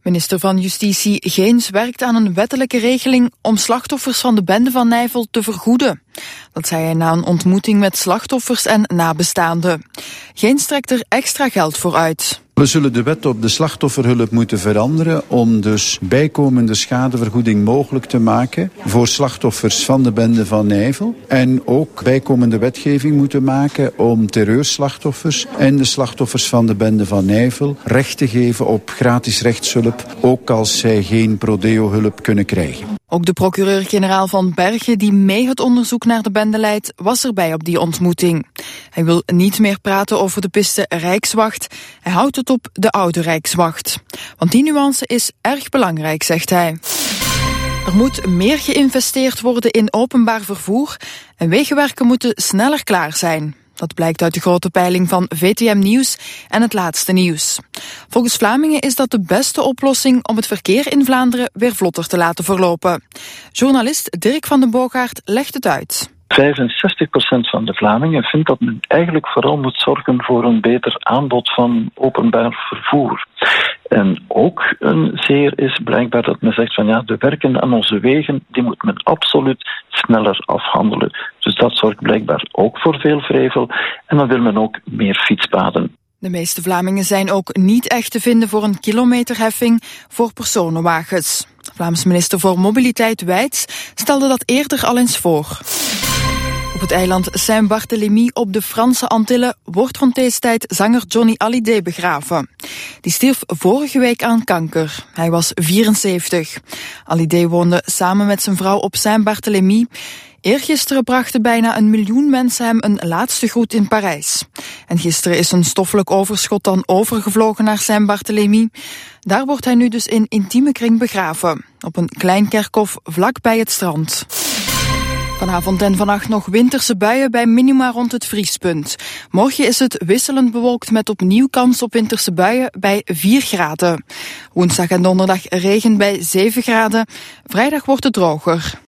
Minister van Justitie Geens werkt aan een wettelijke regeling om slachtoffers van de bende van Nijvel te vergoeden. Dat zei hij na een ontmoeting met slachtoffers en nabestaanden. Geens trekt er extra geld voor uit. We zullen de wet op de slachtofferhulp moeten veranderen om dus bijkomende schadevergoeding mogelijk te maken voor slachtoffers van de bende van Nijvel. En ook bijkomende wetgeving moeten maken om terreurslachtoffers en de slachtoffers van de bende van Nijvel recht te geven op gratis rechtshulp, ook als zij geen prodeo-hulp kunnen krijgen. Ook de procureur-generaal van Bergen, die mee het onderzoek naar de bende leidt, was erbij op die ontmoeting. Hij wil niet meer praten over de piste Rijkswacht. Hij houdt het op de oude Rijkswacht. Want die nuance is erg belangrijk, zegt hij. Er moet meer geïnvesteerd worden in openbaar vervoer en wegenwerken moeten sneller klaar zijn. Dat blijkt uit de grote peiling van VTM Nieuws en Het Laatste Nieuws. Volgens Vlamingen is dat de beste oplossing om het verkeer in Vlaanderen weer vlotter te laten verlopen. Journalist Dirk van den Boogaard legt het uit. 65% van de Vlamingen vindt dat men eigenlijk vooral moet zorgen voor een beter aanbod van openbaar vervoer. En ook een zeer is blijkbaar dat men zegt van ja, de werken aan onze wegen, die moet men absoluut sneller afhandelen. Dus dat zorgt blijkbaar ook voor veel vrevel. En dan wil men ook meer fietspaden. De meeste Vlamingen zijn ook niet echt te vinden voor een kilometerheffing voor personenwagens. Vlaams minister voor Mobiliteit Wijts stelde dat eerder al eens voor. Op het eiland Saint-Barthélemy op de Franse Antillen wordt rond deze tijd zanger Johnny Hallyday begraven. Die stierf vorige week aan kanker. Hij was 74. Hallyday woonde samen met zijn vrouw op Saint-Barthélemy. Eergisteren brachten bijna 1 miljoen mensen hem een laatste groet in Parijs. En gisteren is een stoffelijk overschot dan overgevlogen naar Saint-Barthélemy. Daar wordt hij nu dus in intieme kring begraven. Op een klein kerkhof vlak bij het strand. Vanavond en vannacht nog winterse buien bij minima rond het vriespunt. Morgen is het wisselend bewolkt met opnieuw kans op winterse buien bij 4 graden. Woensdag en donderdag regen bij 7 graden. Vrijdag wordt het droger.